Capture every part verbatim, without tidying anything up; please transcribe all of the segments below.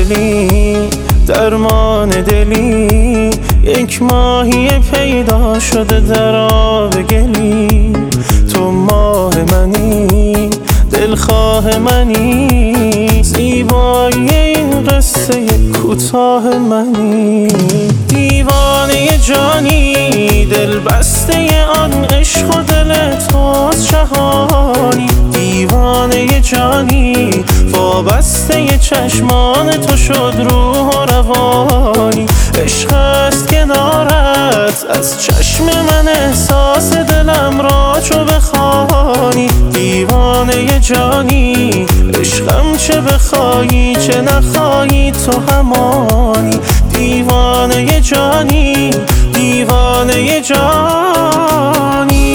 گلی درمان دلی، یک ماهی پیدا شده در آب گلی. تو ماه منی، دلخواه منی، زیبایی این قصه کوتاه منی. دیوانه جانی، دل بسته آن عشق و دل توست شهانی. دیوانه جانی، وابسته چشمان تو شد روح و روانی. عشق است کنارت، از چشم من احساس دلم را چو بخوانی. دیوانه جانی، عشقم چه بخوایی چه نخوایی تو همانی. دیوانه جانی، دیوانه جانی.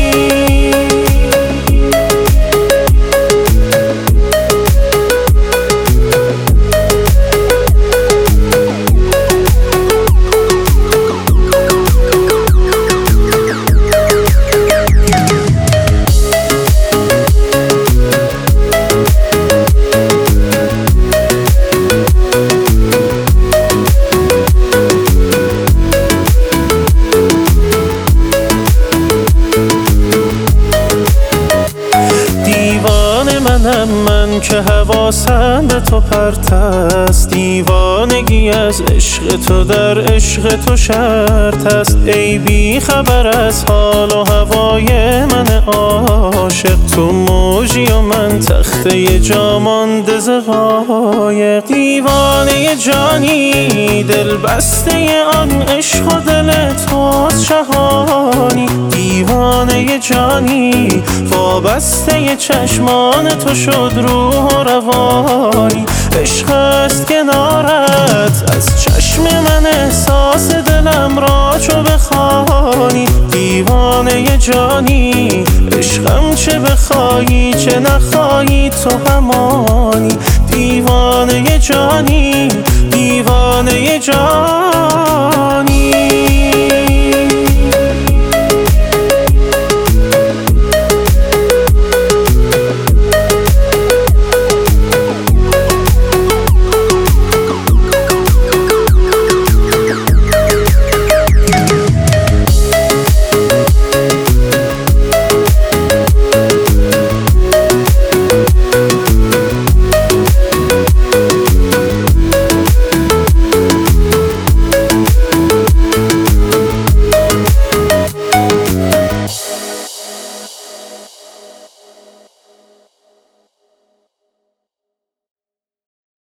من که حواسم به تو پرت است، دیوانگی از عشق تو در عشق تو شرط است. ای بی خبر از حال و هوای من عاشق، تو موجی و من تخته جا مانده ز قایق. دیوانه جانی، دل بسته آن عشق و دل توست شهانی. دیوانه جانی، وابسته چشمان تو شد روح و روانی. عشق است کنارت، از چشم من احساس دلم را چو بخوانی. دیوانه جانی، عشقم چه بخوایی چه نخوایی تو همانی. دیوانه جانی، دیوانه جانی.